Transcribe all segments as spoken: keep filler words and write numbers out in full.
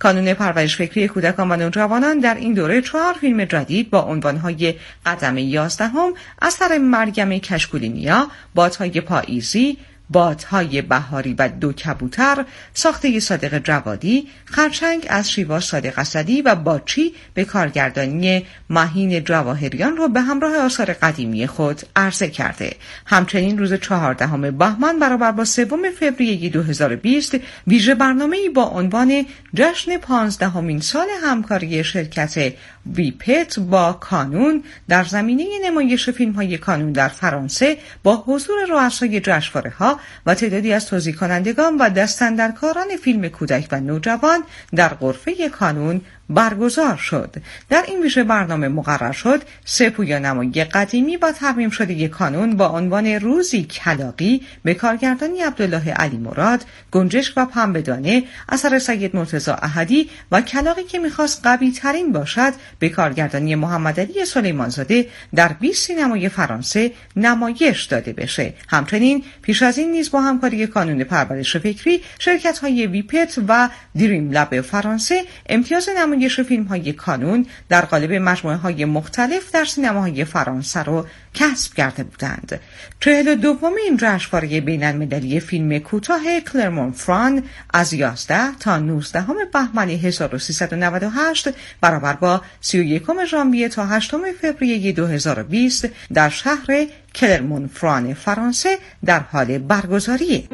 کانون پرورش فکری کودکان و نوجوانان در این دوره چهار فیلم جدید با عنوان‌های قدم یازدهم، اثر مریم کشکولینیا، بادهای پاییزی، بادهای بهاری و دو کبوتر، ساخته صادق جوادی، خرچنگ از شیوا صادق اسدی و باچی به کارگردانی مهین جواهریان را به همراه آثار قدیمی خود عرضه کرده. همچنین روز چهاردهم بهمن برابر با سوم فوریه دو هزار و بیست ویژه برنامه‌ای با عنوان جشن پانزدهمین سال همکاری شرکت ویپت با کانون در زمینه نمایش فیلم‌های کانون در فرانسه با حضور رؤسای جشنواره‌ها و تعدادی از توزیع کنندگان و دستاندرکاران فیلم کودک و نوجوان در غرفه کانون برگزار شد. در این ویژه برنامه مقرر شد سه پویانمایی قدیمی با ترمیم شده کانون با عنوان روزی کلاغی به کارگردانی عبدالله علی مراد، گنجشک و پنبه‌دانه اثر سید مرتضی احدی و کلاغی که می‌خواست قوی ترین باشد به کارگردانی محمد علی سلیمانزاده در بیست سینمای فرانسه نمایش داده بشه. همچنین پیش از این نیز با همکاری کانون پرورش فکری، شرکت‌های ویپت و دریم لب فرانسه امتیاز نمایش فیلم‌های کانون در قالب مجموعه‌های مختلف در سینماهای فرانسه را کسب کرده بودند. چهل و دومین جشنواره بین‌المللی فیلم کوتاه کلرمون-فران از یازده تا نوزدهم بهمن هزار و سیصد و نود و هشت برابر با سی و یکم ژانویه تا هشتم فوریه دو هزار و بیست در شهر کلرمون-فران فرانسه در حال برگزاریه.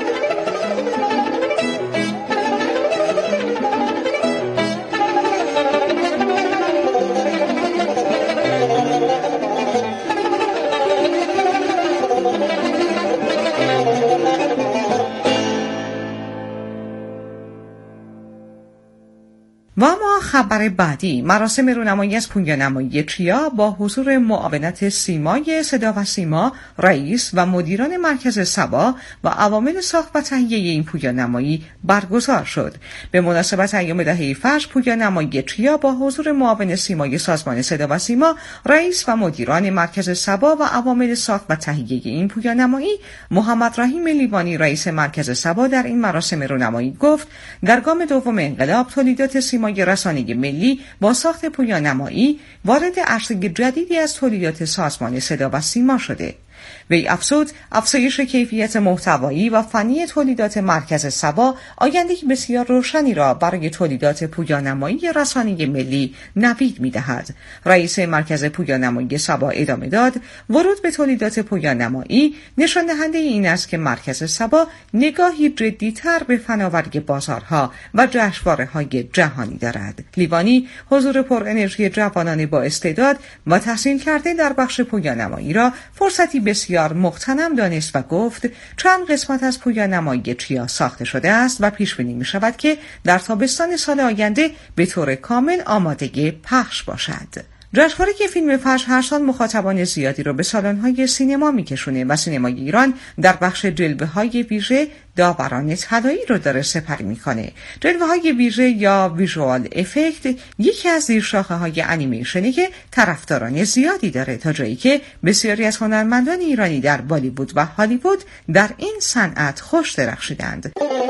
و اما خبر بعدی، مراسم رونمایی از پویانمایی چیا با حضور معاونت سیمای صدا و سیما، رئیس و مدیران مرکز سبا و عوامل ساخت و تهیه این پویانمایی برگزار شد. به مناسبت ایام دهه فجر، پویانمایی چیا با حضور معاون سیمای سازمان صدا و سیما، رئیس و مدیران مرکز سبا و عوامل ساخت و تهیه این پویانمایی، محمد رحیم لیوانی رئیس مرکز سبا در این مراسم رونمایی گفت در گام دوم انقلاب تولیدات سیما رسانه ملی با ساخت پویانمایی وارد عرصه جدیدی از تولیدات سازمان صدا و سیما شده. وی افزود افزایش کیفیت محتوایی و فنی تولیدات مرکز سبا آینده‌ای بسیار روشنی را برای تولیدات پویانمایی رسانه ملی نوید می‌دهد. رئیس مرکز پویانمایی سبا ادامه داد ورود به تولیدات پویانمایی نشان دهنده این است که مرکز سبا نگاهی جدی‌تر به فناوری بازارها و جشنواره‌های جهانی دارد. لیوانی حضور پر انرژی جوانان با استعداد و تحصیل کرده در بخش پویانمایی را فرصتی بسیار مغتنم دانست و گفت چند قسمت از پویانمایی چیا ساخته شده است و پیش بینی می شود که در تابستان سال آینده به طور کامل آماده پخش باشد. جشنواره که فیلم فجر هر سال مخاطبان زیادی را به سالن‌های سینما می‌کشونه و سینمای ایران در بخش جلوه‌های ویژه داوران طلایی رو داره سپری می‌کنه. جلوه‌های ویژه یا ویژوال افکت یکی از زیرشاخه‌های انیمیشنی که طرفداران زیادی داره تا جایی که بسیاری از هنرمندان ایرانی در بالیوود و هالیوود در این صنعت خوش درخشیدند.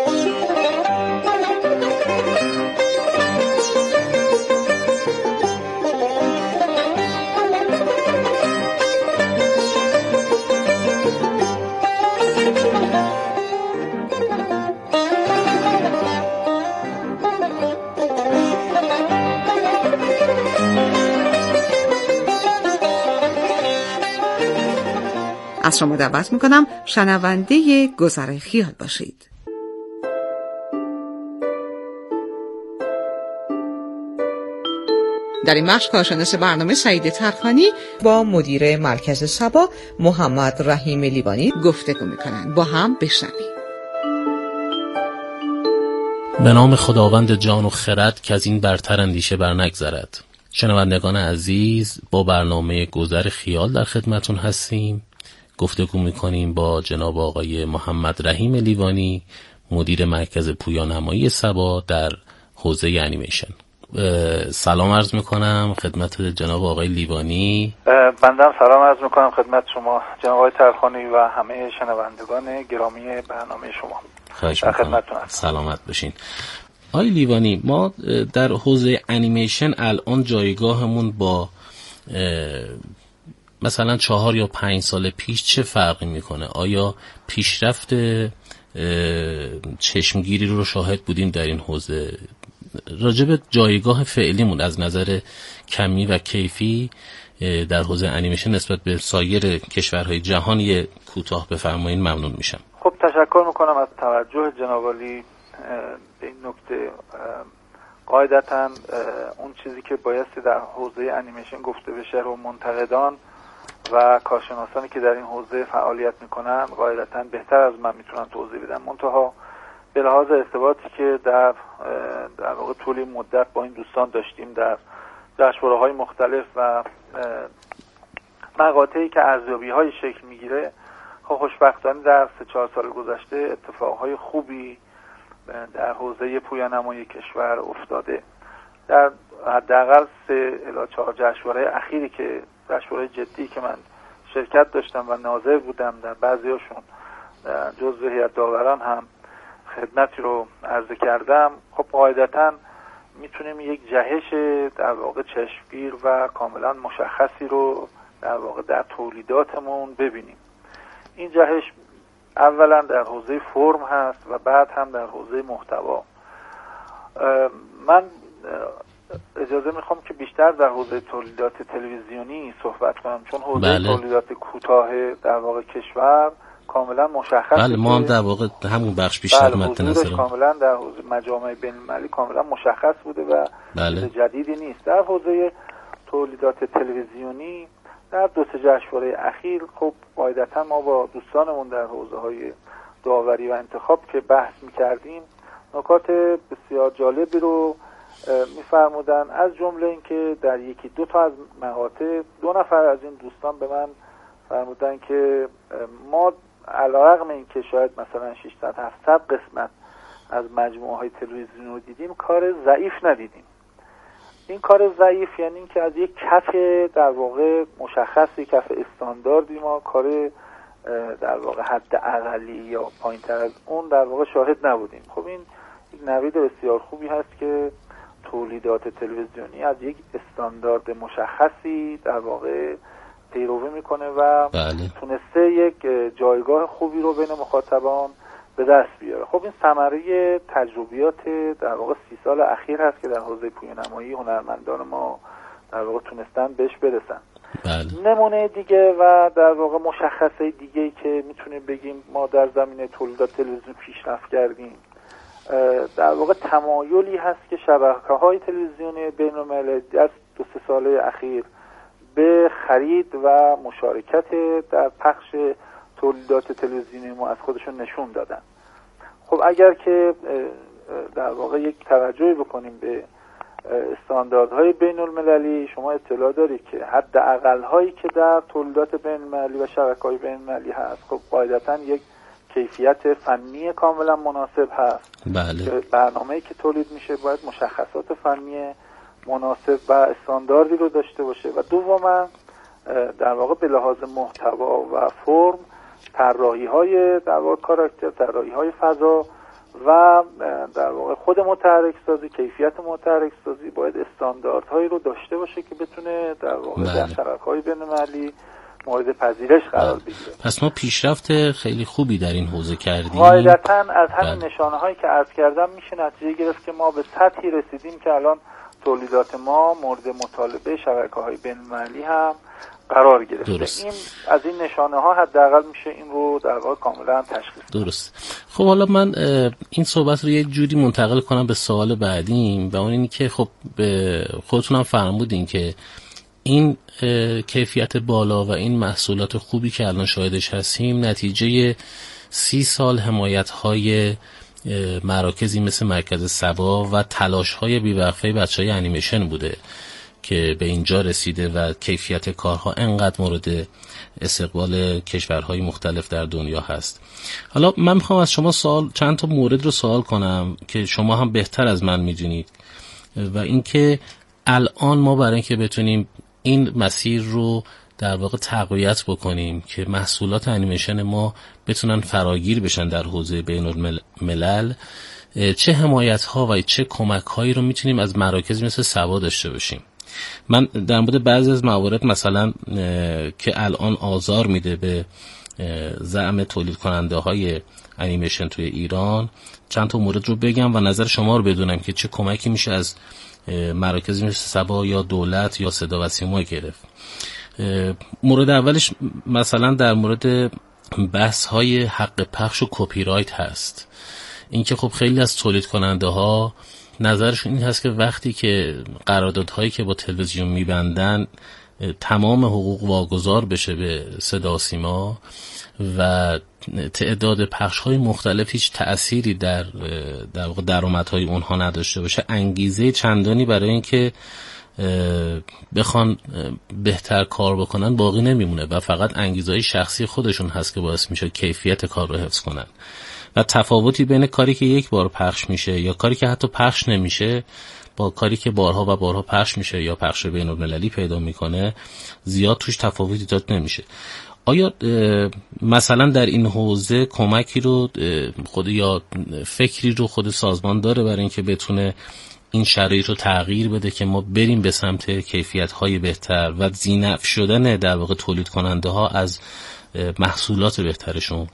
از شما دعوت میکنم شنونده گذر خیال باشید. در این بخش کارشناس برنامه سعید ترخانی با مدیر مرکز سبا محمد رحیم لیوانی گفتگو میکنند. با هم بشنویم. به نام خداوند جان و خرد که از این برتر اندیشه بر نگذرد. شنوندگان عزیز، با برنامه گذر خیال در خدمتون هستیم. گفتگو میکنیم با جناب آقای محمد رحیم لیوانی، مدیر مرکز پویانمایی سبا در حوزه انیمیشن. سلام عرض میکنم خدمت جناب آقای لیوانی. بنده سلام عرض میکنم خدمت شما جناب آقای ترخانی و همه شنوندگان گرامی برنامه شما. خواهش میکنم. سلامت باشین. آی لیوانی، ما در حوزه انیمیشن الان جایگاهمون با مثلا چهار یا پنج سال پیش چه فرقی میکنه؟ آیا پیشرفت چشمگیری رو شاهد بودیم در این حوزه؟ راجب جایگاه فعلیمون از نظر کمی و کیفی در حوزه انیمیشن نسبت به سایر کشورهای جهان یه کوتاه بفرمایید ممنون میشم. خب تشکر میکنم از توجه جناب عالی به این نکته. قاعدتاً اون چیزی که بایستی در حوزه انیمیشن گفته بشه رو منتقدان و کارشناسانی که در این حوزه فعالیت میکنن قاعدتاً بهتر از من میتونن توضیح بدن. منتها به لحاظ ارتباطی که در در واقع طول مدت با این دوستان داشتیم در جشنواره‌های مختلف و مقاطعی که ارزیابی‌های شکل میگیره، خب خوشبختانه در سه چهار سال گذشته اتفاقهای خوبی در حوزه پویانمایی کشور افتاده. در حداقل سه الی چهار جشنواره اخیری که جشنواره جدی که من شرکت داشتم و ناظر بودم در بعضیاشون جزو هیئت داوران هم خدمتی رو عرضه کردم، خب قاعدتاً میتونیم یک جهش در واقع چشمگیر و کاملا مشخصی رو در واقع در تولیداتمون ببینیم. این جهش اولا در حوزه فرم هست و بعد هم در حوزه محتوا. من اجازه میخوام که بیشتر در حوزه تولیدات تلویزیونی صحبت کنم، چون حوزه بله. تولیدات کوتاه در واقع کشور کاملا مشخصه. بله ما هم در واقع همون بخش بیشتر بله مد نظر کاملا در حوزه مجامع بین‌المللی کاملا مشخص بوده و بله. چیز جدیدی نیست. در حوزه تولیدات تلویزیونی در دو سه جشنواره اخیر خب قاعدتا ما با دوستانمون در حوزه‌های داوری و انتخاب که بحث می‌کردیم نکات بسیار جالبی رو می‌فرمودن، از جمله اینکه در یکی دو تا از مقاطع دو نفر از این دوستان به من فرمودن که ما علیرغم اینکه شاید مثلا ششصد هفتصد قسمت از مجموعه‌های تلویزیونی رو دیدیم کار ضعیف ندیدیم. این کار ضعیف یعنی اینکه از یک کف در واقع مشخصی، کف استانداردی ما کار در واقع حد اقلی یا پایین‌تر از اون در واقع شاهد نبودیم. خب این یک نوید بسیار خوبی هست که تولیدات تلویزیونی از یک استاندارد مشخصی در واقع پیروی میکنه و بله. تونسته یک جایگاه خوبی رو بین مخاطبان به دست بیاره. خب این ثمره تجربیات در واقع سی سال اخیر هست که در حوزه پویانمایی هنرمندان ما در واقع تونستن بهش برسن. بله. نمونه دیگه و در واقع مشخصه دیگه‌ای که میتونیم بگیم ما در زمینه تولیدات تلویزیون پیشرفت کردیم در واقع تمایلی هست که شبکه‌های تلویزیونی بین‌المللی در دو سه ساله اخیر به خرید و مشارکت در پخش تولیدات تلویزیونی ما از خودشون نشون دادن. خب اگر که در واقع یک توجهی بکنیم به استانداردهای بین المللی، شما اطلاع دارید که حد اقل هایی که در تولیدات بین المللی و شبکه‌های بین المللی هست خب قاعدتاً یک کیفیت فنی کاملا مناسب هست. بله. برنامه‌ای که تولید میشه باید مشخصات فنی مناسب و استانداردی رو داشته باشه و دوما در واقع به لحاظ محتوا و فرم طراحی‌های در واقع کاراکتر، طراحی‌های فضا و در واقع خود محرک سازی، کیفیت محرک سازی باید استانداردهایی رو داشته باشه که بتونه در واقع بله. در شبکه‌های بین‌المللی مورد پذیرش قرار بگیره. پس ما پیشرفت خیلی خوبی در این حوزه کردیم. قاعدتاً از همین بله. نشانه‌هایی که عرض کردم میشه نتیجه گرفت که ما به سطحی رسیدیم که الان تولیدات ما مورد مطالبه شبکه‌های بین‌المللی هم قرار گرفته. درست. این از این نشانه ها حداقل میشه این رو در واقع کاملا تشخیص داد. درست. خب حالا من این صحبت رو یه جوری منتقل کنم به سوال بعدیم و اون اینی که خب به خودتونم فرمودین که این کیفیت بالا و این محصولات خوبی که الان شاهدش هستیم نتیجه سی سال حمایت‌های مراکزی مثل مرکز سبا و تلاش‌های بی‌وقفه بچه‌های انیمیشن بوده که به اینجا رسیده و کیفیت کارها انقدر مورد استقبال کشورهای مختلف در دنیا هست. حالا من میخوام از شما سوال چند تا مورد رو سوال کنم که شما هم بهتر از من میدونید و اینکه الان ما برای اینکه بتونیم این مسیر رو در واقع تقویت بکنیم که محصولات انیمیشن ما بتونن فراگیر بشن در حوزه بین الملل چه حمایت ها و چه کمک هایی رو میتونیم از مراکز مثل سبا داشته باشیم. من در مورد بعضی از موارد مثلا که الان آزار میده به زعم تولید کننده های انیمیشن توی ایران چند تا مورد رو بگم و نظر شما رو بدونم که چه کمکی میشه از مراکز مثل سبا یا دولت یا صدا و سیما گرفت. مورد اولش مثلا در مورد بحث های حق پخش و کپی رایت هست. اینکه خب خیلی از تولید کننده ها نظرشون این هست که وقتی که قراردادهایی که با تلویزیون میبندن تمام حقوق واگذار بشه به صدا و سیما و تعداد پخش‌های مختلف هیچ تأثیری در در واقع درآمدهای اونها نداشته باشه، انگیزه چندانی برای اینکه بخوان بهتر کار بکنن باقی نمیمونه و فقط انگیزه‌های شخصی خودشون هست که باعث میشه کیفیت کار رو حفظ کنن. و تفاوتی بین کاری که یک بار پخش میشه یا کاری که حتی پخش نمیشه با کاری که بارها و بارها پخش میشه یا پخش بین‌المللی پیدا میکنه زیاد توش تفاوتی ایجاد نمیشه. آیا مثلا در این حوزه کمکی رو خود یا فکری رو خود سازمان داره برای اینکه بتونه این شرایط رو تغییر بده که ما بریم به سمت کیفیت‌های بهتر و ذی‌نفع شدن در واقع تولید کننده ها از محصولات بهترشون؟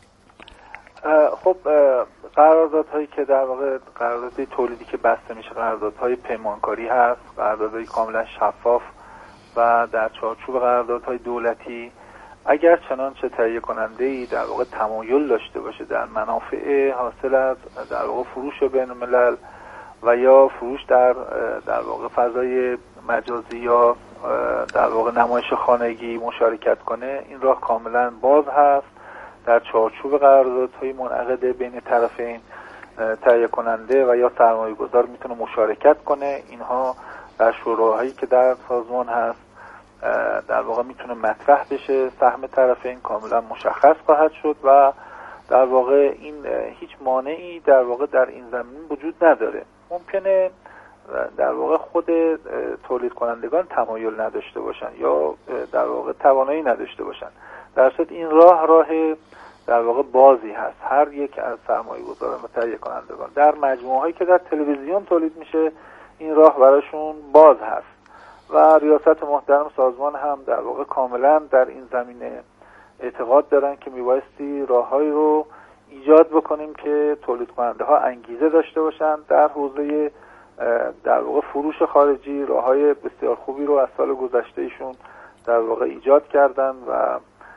خب قراردادهایی که در واقع قراردادهای تولیدی که بسته میشه قراردادهای پیمانکاری هست، قراردادهای کاملا شفاف و در چارچوب قراردادهای دولتی اگر چنانچه تهیه کننده‌ای در واقع تمایل داشته باشه در منافع حاصل از در واقع فروش بین الملل و یا فروش در در واقع فضای مجازی یا در واقع نمایش خانگی مشارکت کنه، این راه کاملا باز هست. در چارچوب قراردادهای منعقد بین طرفین تهیه کننده و یا سرمایه گذار میتونه مشارکت کنه. اینها در شوراهایی که در سازمان هست در واقع میتونه مطرح بشه، سهم طرفین کاملا مشخص خواهد شد و در واقع این هیچ مانعی در واقع در این زمین وجود نداره. ممکنه در واقع خود تولید کنندگان تمایل نداشته باشن یا در واقع توانایی نداشته باشن، در صورت این راه راه در واقع بازی هست. هر یک از سرمایه گذاران و تهیه کنندگان در مجموعه هایی که در تلویزیون تولید میشه این راه براشون باز هست و ریاست محترم سازمان هم در واقع کاملا در این زمینه اعتقاد دارن که میبایستی راههایی رو ایجاد بکنیم که تولید کننده ها انگیزه داشته باشن در حوزه در واقع فروش خارجی. راههای بسیار خوبی رو از سال گذشته ایشون در واقع ایجاد کردن و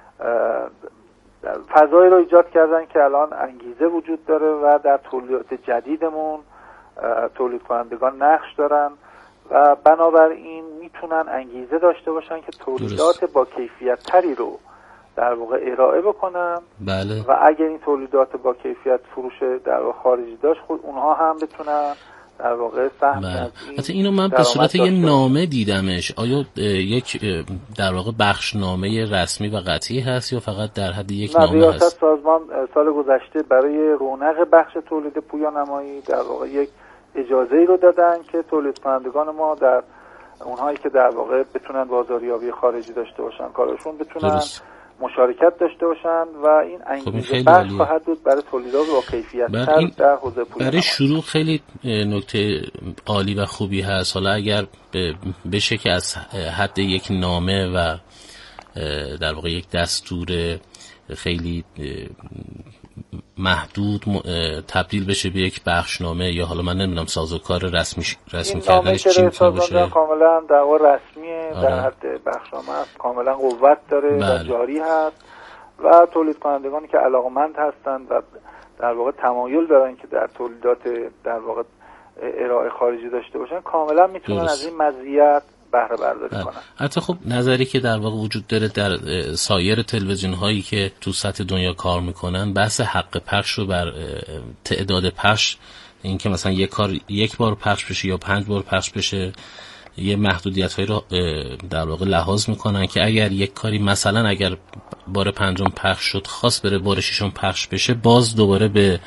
فضایی رو ایجاد کردن که الان انگیزه وجود داره و در تولیدات جدیدمون تولید کنندگان نقش دارن و بنابراین میتونن انگیزه داشته باشن که تولیدات درست. با کیفیت تری رو در واقع ارائه بکنن. بله. و اگر این تولیدات با کیفیت فروش در واقع خارجی داشت خود اونها هم بتونن در واقع سهم از این. حتی اینو من به صورت یه نامه دیدمش. آیا یک در واقع بخشنامه رسمی و قطعی هست یا فقط در حد یک نامه ریاست هست؟ سازمان سال گذشته برای رونق بخش تولید پویانمایی در واقع یک اجازه‌ای رو دادن که تولید کنندگان ما در اونهایی که در واقع بتونن بازاریابی خارجی داشته باشن کارشون بتونن درست. مشارکت داشته باشن و این انگیزه بخش خواهد بود برای تولیدات با کیفیت تر در حوزه پویانمایی. برای شروع خیلی نکته عالی و خوبی هست. حالا اگر بشه که از حد یک نامه و در واقع یک دستور خیلی محدود تبدیل بشه به یک بخشنامه یا حالا من نمیدونم سازوکار رسمی رسمی کردنش چی میتونه باشه؟ کاملا در واقع رسمیه، در حد بخشنامه است، کاملا قوت داره بله. و جاری هست و تولید کنندگانی که علاقمند هستند و در واقع تمایل دارن که در تولیدات در واقع ارائه خارجی داشته باشن کاملا میتونن درست. از این مزیت بهره برداری کنن. حتی خب نظری که در واقع وجود داره در سایر تلویزیون هایی که تو سطح دنیا کار میکنن بحث حق پخش رو بر تعداد پخش، این که مثلا یک کار یک بار پخش بشه یا پنج بار پخش بشه، یه محدودیت هایی رو در واقع لحاظ میکنن که اگر یک کاری مثلا اگر بار پنجم پخش شد خواست بره بار ششم پخش بشه باز دوباره به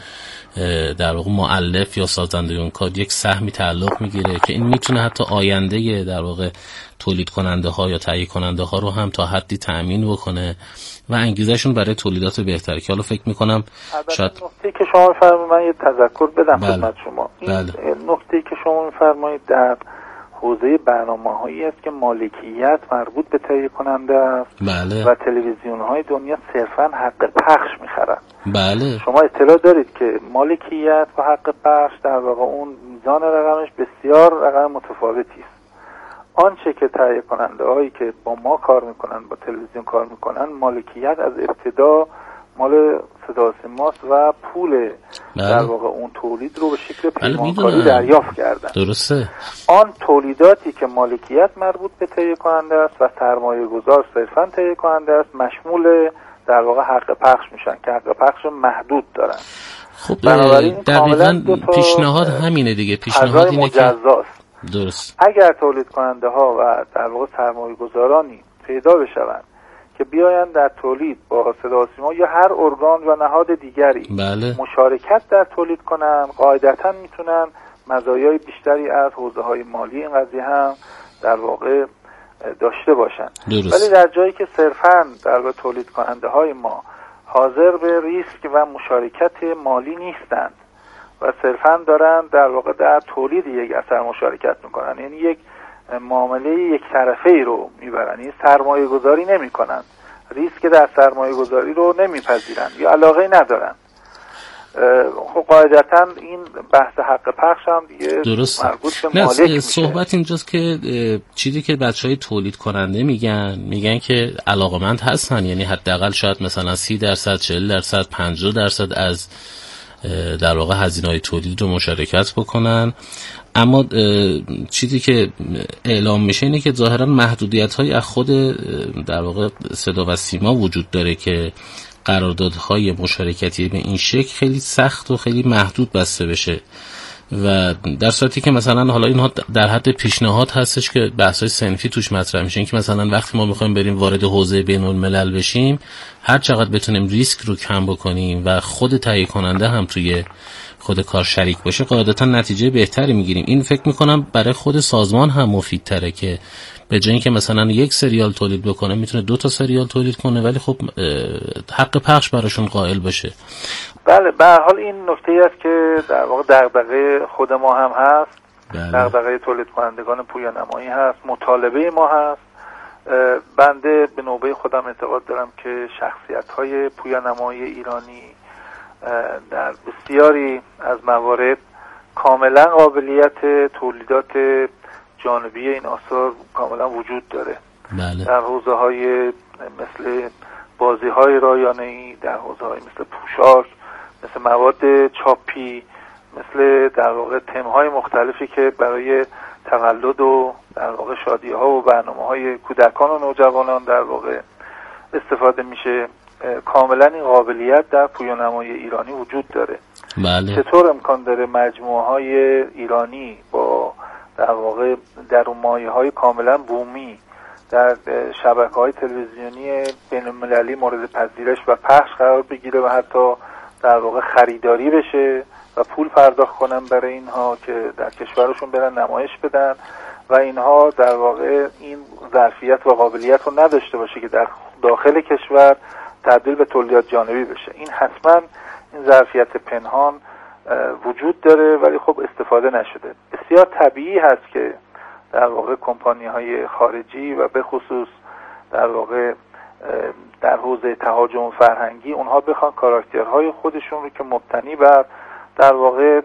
در واقع مؤلف یا سازنده اون کار یک سهمی تعلق میگیره که این میتونه حتی آینده در واقع تولید کننده ها یا تهیه کننده ها رو هم تا حدی تأمین بکنه و انگیزشون برای تولیدات بهتری، که حالا فکر میکنم شاید نکته که شما میفرمایید من یه تذکر بدم خدمت شما. این بله. نکته که شما میفرمایید در حوزه برنامه‌هایی است که مالکیت مربوط به تهیه کننده است. بله. و تلویزیون‌های دنیا صرفاً حق پخش می‌خرند. بله. شما اطلاع دارید که مالکیت و حق پخش در واقع اون میزان رقمش بسیار رقم متفاوتی است. آنچه که تهیه کننده هایی که با ما کار میکنن، با تلویزیون کار میکنن، مالکیت از ابتدا مال صدا و سیماست و پول در واقع اون تولید رو به شکل پیمانکاری دریافت کردن. درسته. آن تولیداتی که مالکیت مربوط به تهیه کننده است و سرمایه گذار صرفاً تهیه کننده است مشمول در واقع حق پخش میشن که حق پخش محدود دارن. خب دقیقاً پیشنهاد همینه دیگه. پیشنهاد اینه که درست. اگر تولید کننده ها و در واقع سرمایه گذارانی پیدا بشوند که بیایند در تولید با صدا و سیما یا هر ارگان و نهاد دیگری بله. مشارکت در تولید کنن، قاعدتاً میتونن مزایای بیشتری از حوزه های مالی این قضیه هم در واقع داشته باشن. درست. ولی در جایی که صرفاً در واقع تولید کننده های ما حاضر به ریسک و مشارکت مالی نیستند و صرفاً دارن در واقع در تولید یک اثر مشارکت میکنن، یعنی یک معامله یک طرفه ای رو میبرن، این سرمایه گذاری نمی کنن، ریسک در سرمایه گذاری رو نمیپذیرن یا علاقه ندارن، خب قاعدتاً این بحث حق پخش هم دیگه درست. مربوط به مالک میشه. صحبت اینجاست که چیزی که بچهای تولید کننده میگن میگن که علاقمند هستن، یعنی حداقل شاید مثلا سی درصد، چهل درصد، پنجاه درصد از در واقع هزینه‌های تولید رو مشارکت بکنن، اما چیزی که اعلام میشه اینه که ظاهرا محدودیت‌های از خود در واقع صدا و سیما وجود داره که قراردادهای مشارکتی به این شکل خیلی سخت و خیلی محدود بسته بشه و در صورتی که مثلا حالا اینها در حد پیشنهاد هستش که بحث‌های صنفی توش مطرح میشه، که مثلا وقتی ما میخوایم بریم وارد حوزه بین‌الملل بشیم هر چقدر بتونیم ریسک رو کم بکنیم و خود تهیه کننده هم توی خود کار شریک باشه قاعدتا نتیجه بهتری میگیریم. این فکر میکنم برای خود سازمان هم مفیدتره که به جای اینکه مثلا یک سریال تولید بکنه میتونه دو تا سریال تولید کنه ولی خب حق پخش براشون قائل بشه. بله به هر حال این نکته‌ای است که در واقع دغدغه خود ما هم هست. بله. دغدغه تولید کنندگان پویانمایی هست، مطالبه ما هست. بنده به نوبه خودم اعتقاد دارم که شخصیت‌های پویانمایی ایرانی در بسیاری از موارد کاملا قابلیت تولیدات جانبی این آثار کاملا وجود داره. بله. در حوزه‌های مثل بازی‌های رایانه‌ای، در حوزه‌های مثل پوشاک، مثل مواد چاپی، مثل در واقع تم‌های مختلفی که برای تولد و در واقع شادی‌ها و برنامه‌های کودکان و نوجوانان در واقع استفاده میشه. کاملا این قابلیت در پویانمایی ایرانی وجود داره. بله. چطور امکان داره مجموعه‌های ایرانی با در واقع درون‌مایه‌های کاملا بومی در شبکه‌های تلویزیونی بین‌المللی مورد پذیرش و پخش قرار بگیره و حتی در واقع خریداری بشه و پول پرداخت کنن برای اینها که در کشورشون برن نمایش بدن و اینها در واقع این ظرفیت و قابلیت رو نداشته باشه که در داخل کشور تبدیل به تولیدات جانبی بشه. این حتما این ظرفیت پنهان وجود داره ولی خب استفاده نشده. بسیار طبیعی هست که در واقع کمپانی‌های خارجی و به خصوص در واقع در حوزه تهاجم فرهنگی اونها بخوان کاراکترهای خودشون رو که مبتنی بر در واقع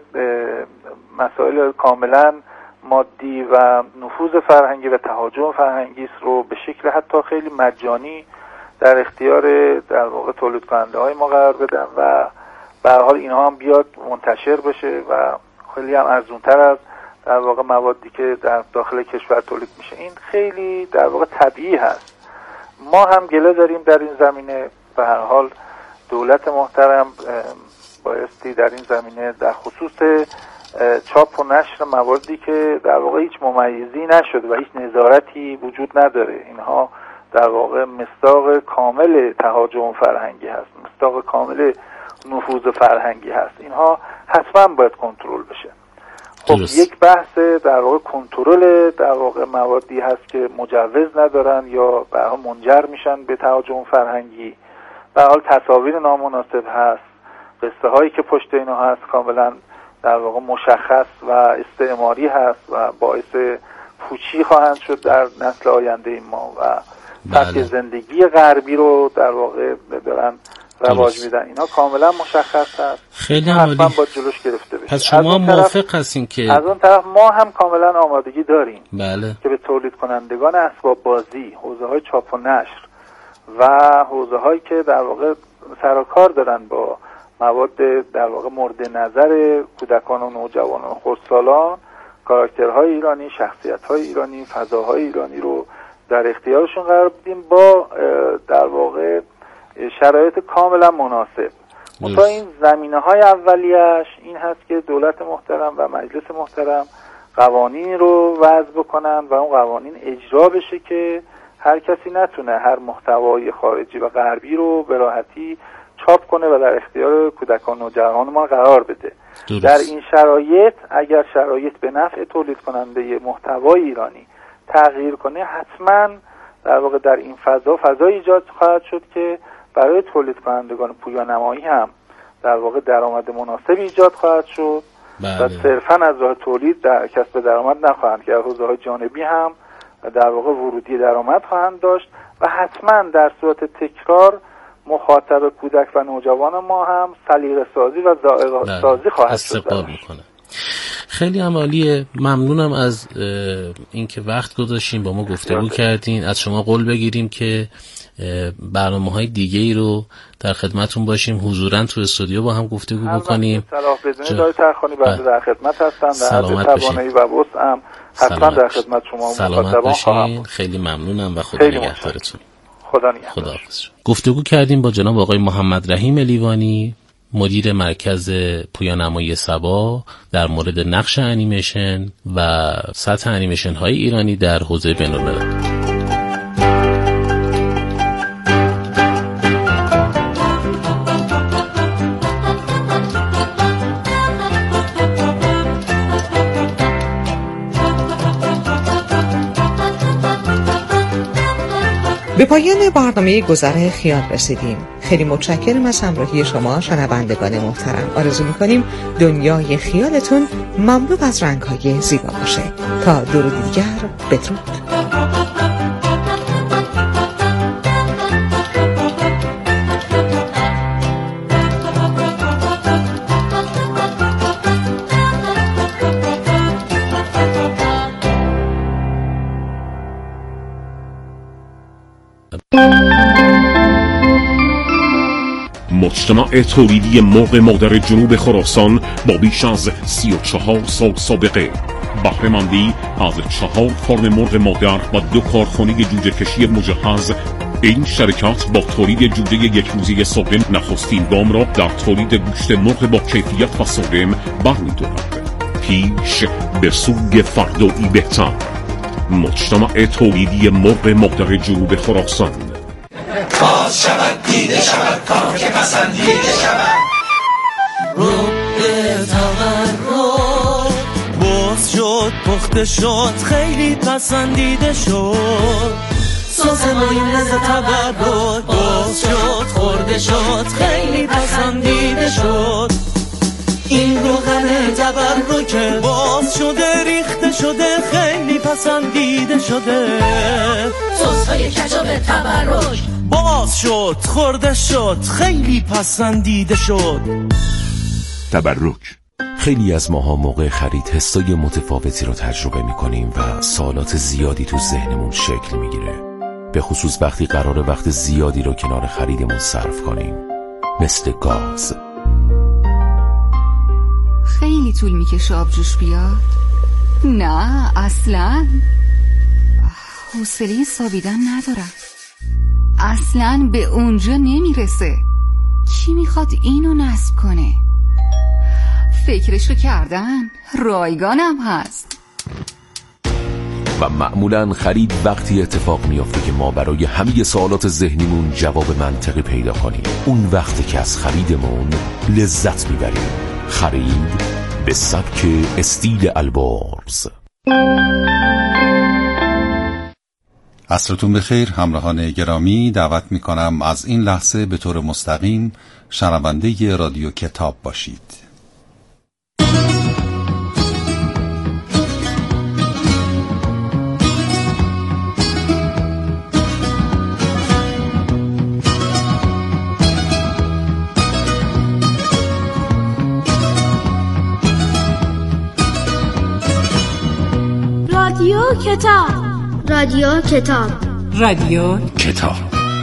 مسائل کاملا مادی و نفوذ فرهنگی و تهاجم فرهنگی رو به شکل حتی خیلی مجانی در اختیار در واقع تولید کننده های ما قرار بدن و به هر حال اینها هم بیاد منتشر بشه و خیلی هم ارزونتر از در واقع موادی که در داخل کشور تولید میشه. این خیلی در واقع طبیعی هست. ما هم گله داریم در این زمینه. به هر حال دولت محترم بایستی در این زمینه در خصوص چاپ و نشر مواردی که در واقع هیچ ممیزی نشده و هیچ نظارتی وجود نداره، اینها در واقع مصداق کامل تهاجم فرهنگی هست، مصداق کامل نفوذ فرهنگی هست. اینها حتما باید کنترل بشه. خب درست. یک بحث در واقع کنترل در واقع موادی هست که مجوز ندارن یا به هر حال منجر میشن به تهاجم فرهنگی، به هر حال تصاویر نامناسب هست، قصه هایی که پشت اینا هست کاملا در واقع مشخص و استعماری هست و باعث پوچی خواهند شد در نسل آینده ما و سبک بله. زندگی غربی رو در واقع دارن رواج میدن. اینا کاملا مشخص هست، خیلی حتما عالی. باید جلوش گرفته بشه. پس شما موافق هستین که از اون طرف ما هم کاملا آمادگی داریم بله که به تولید کنندگان اسباب بازی، حوزه های چاپ و نشر و حوزه هایی که در واقع سر و کار دارن با مواد در واقع مورد نظر کودکان و نوجوانان و خردسالان، کاراکترهای ایرانی، شخصیت‌های ایرانی، فضاهای ایرانی رو در اختیارشون قرار بدیم با در واقع شرایط کاملا مناسب. تا این زمینه‌های اولیه‌اش این هست که دولت محترم و مجلس محترم قوانین رو وضع بکنن و اون قوانین اجرا بشه که هر کسی نتونه هر محتوای خارجی و غربی رو به راحتی چاپ کنه و در اختیار کودکان و جوانان ما قرار بده. درست. در این شرایط اگر شرایط به نفع تولید کننده محتوای ایرانی تغییر کنه، حتما در واقع در این فضا فضای ایجاد خواهد شد که برای تولید کنندگان پویانمایی هم در واقع درآمد مناسبی ایجاد خواهد شد. بله. و صرفا از راه تولید در کسب درآمد نخواهند کرد، حوزه‌های جانبی هم در واقع ورودی درآمد خواهند داشت و حتما در صورت تکرار مخاطب کودک و نوجوان ما هم سلیقه سازی و ذائقه سازی خواهد شد. استقبال میکنه. خیلی هم عالیه. ممنونم از اینکه وقت گذاشتین با ما گفتگو کردین. از شما قول بگیریم که برنامه‌های دیگه‌ای رو در خدمتون باشیم، حضوراً تو استودیو با هم گفتگو بکنیم. صلاح بدونید دای ترخانی بنده در خدمت هستم، در حد توانایی و وسعم حتما در خدمت شما مخاطبان خواهم. خیلی ممنونم و خدا نگهدارتون. خدا نگهدار. خداحافظ. گفتگو کردیم با جناب آقای محمد رحیم لیوانی، مدیر مرکز پویانمایی سبا، در مورد نقش انیمیشن و سطح انیمیشن های ایرانی در حوزه بین‌الملل. به پایان برنامه گذر خیال رسیدیم. خیلی متشکرم از همراهی شما شنوندگان محترم. آرزو می‌کنیم دنیای خیالتون مملو از رنگ‌های زیبا باشه. تا درودی دیگر، بدرود. مجتمع تولیدی مرغ مادر جنوب خراسان با بیش از سی و چهار سال سابقه، بهره‌مندی از چهار فرم مرغ مادر و دو کارخانه جوجه کشی مجهز، این شرکت با تولید جوجه یک روزی سالم نخستین گام را در تولید گوشت مرغ با کیفیت و سالم برمی‌دارد. پیش به سوی فردایی بهتر. مجتمع تولیدی مرغ مادر جنوب خراسان. باز شود دیده شود کار که پسندیده شود، رو به تورم باز شد پخته شد خیلی پسندیده شد، سس مایونز تورم باز شد خورده شد خیلی پسندیده شد، این روغن تبرک باز شده ریخته شده خیلی پسندیده شده، سس های کچاپ تبرک باز شد خورده شد خیلی پسندیده شد. تبرک. خیلی از ماها موقع خرید حسای متفاوتی رو تجربه میکنیم و سوالات زیادی تو ذهنمون شکل میگیره، به خصوص وقتی قراره وقت زیادی رو کنار خریدمون صرف کنیم، مثل گاز. خیلی طول میکشه آبجوش بیاد؟ نه اصلا، حوصله سابیدن ندارم، اصلا به اونجا نمیرسه. کی میخواد اینو نصب کنه؟ فکرشو کردن، رایگانم هست. و معمولاً خرید وقتی اتفاق میافته که ما برای همه سوالات ذهنیمون جواب منطقی پیدا کنیم. اون وقتی که از خریدمون لذت میبریم. خرید به سبک استیل البرز. عصرتون بخیر همراهان گرامی، دعوت میکنم از این لحظه به طور مستقیم شنونده رادیو کتاب باشید. رادیو کتاب رادیو کتاب رادیو کتاب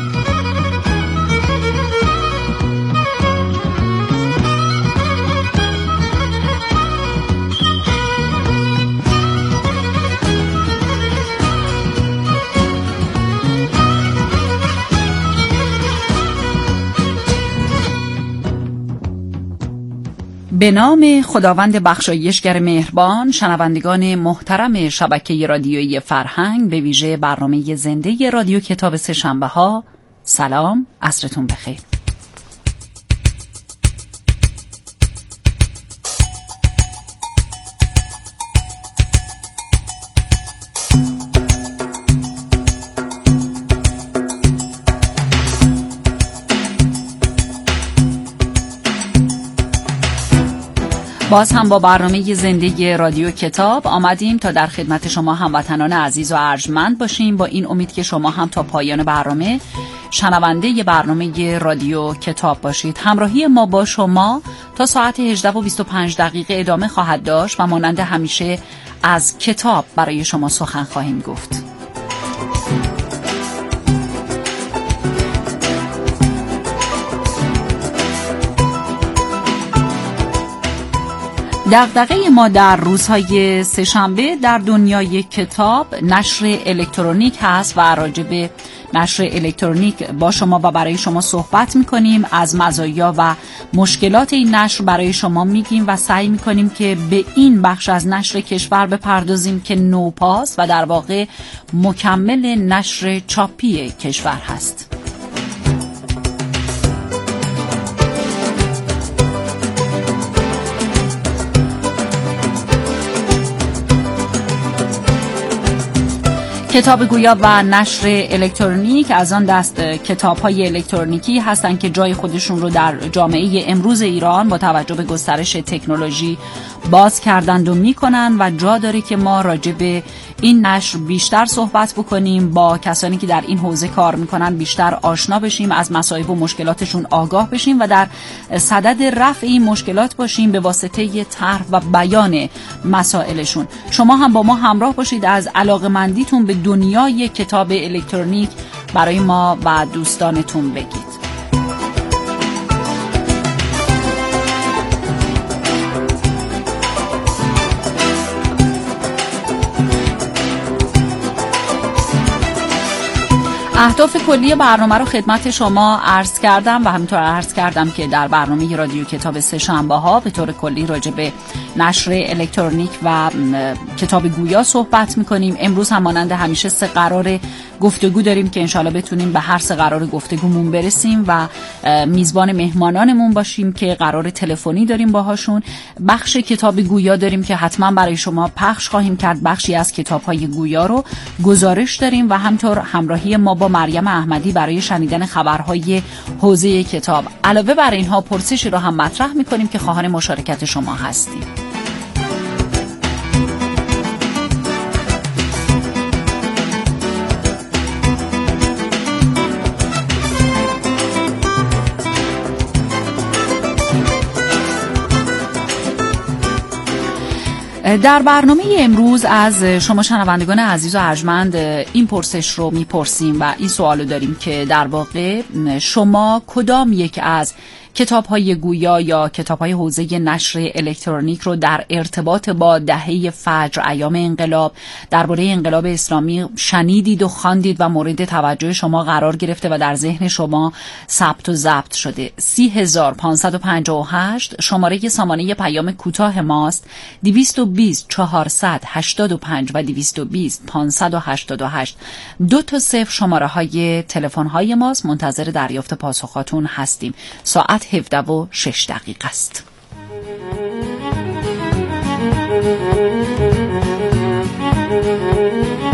به نام خداوند بخشایشگر مهربان. شنوندگان محترم شبکه رادیویی فرهنگ، به ویژه برنامه زنده رادیو کتاب سه‌شنبه ها، سلام، عصرتون بخیر. باز هم با برنامه زنده رادیو کتاب آمدیم تا در خدمت شما هموطنان عزیز و ارجمند باشیم، با این امید که شما هم تا پایان برنامه شنونده برنامه رادیو کتاب باشید. همراهی ما با شما تا ساعت هجده و بیست و پنج دقیقه ادامه خواهد داشت و مانند همیشه از کتاب برای شما سخن خواهیم گفت. دغدغه ما در روزهای سه‌شنبه در دنیای کتاب نشر الکترونیک هست و راجع به نشر الکترونیک با شما و برای شما صحبت می‌کنیم. از مزایا و مشکلات این نشر برای شما میگیم و سعی می‌کنیم که به این بخش از نشر کشور بپردازیم که نوپاس و در واقع مکمل نشر چاپی کشور هست. کتاب گویا و نشر الکترونیک از آن دست کتاب‌های الکترونیکی هستند که جای خودشون رو در جامعه امروز ایران با توجه به گسترش تکنولوژی باز کردند و میکنن و جا داره که ما راجع به این نشر بیشتر صحبت بکنیم، با کسانی که در این حوزه کار میکنن بیشتر آشنا بشیم، از مصائب و مشکلاتشون آگاه بشیم و در صدد رفع این مشکلات باشیم به واسطه طرح و بیان مسائلشون. شما هم با ما همراه باشید، از علاقه‌مندیتون به دنیای کتاب الکترونیک برای ما و دوستانتون بگید. اهداف کلی برنامه رو خدمت شما عرض کردم و همینطور عرض کردم که در برنامه رادیو کتاب سه‌شنبه ها به طور کلی راجع به نشر الکترونیک و کتاب گویا صحبت می‌کنیم. امروز هم مانند همیشه سه قرار گفتگو داریم که انشالله بتونیم به هر سه قرار گفتگومون برسیم و میزبان مهمانانمون باشیم که قرار تلفنی داریم باهاشون. بخش کتاب گویا داریم که حتما برای شما پخش خواهیم کرد، بخشی از کتاب‌های گویا رو گزارش داریم و همینطور همراهی ما با مریم احمدی برای شنیدن خبرهای حوزه کتاب. علاوه بر اینها پرسشی رو هم مطرح می‌کنیم که خواهان مشارکت شما هستیم. در برنامه امروز از شما شنوندگان عزیز و ارجمند این پرسش رو میپرسیم و این سوالو داریم که در واقع شما کدام یک از کتاب‌های گویا یا کتاب‌های حوزه نشر الکترونیک رو در ارتباط با دهه فجر، ایام انقلاب، درباره انقلاب اسلامی شنیدید و خواندید و مورد توجه شما قرار گرفته و در ذهن شما ثبت و ضبط شده. سی هزار پانصد و پنجاه و هشت شماره سامانه پیام کوتاه ماست. دویست و بیست چهارصد هشتاد و پنج و دویست و بیست پانصد و هشتاد و هشت دو تا صفر شماره های تلفن های ماست. منتظر دریافت پاسخاتون هستیم. ساعت هفده و شش دقیقه است. Thank you.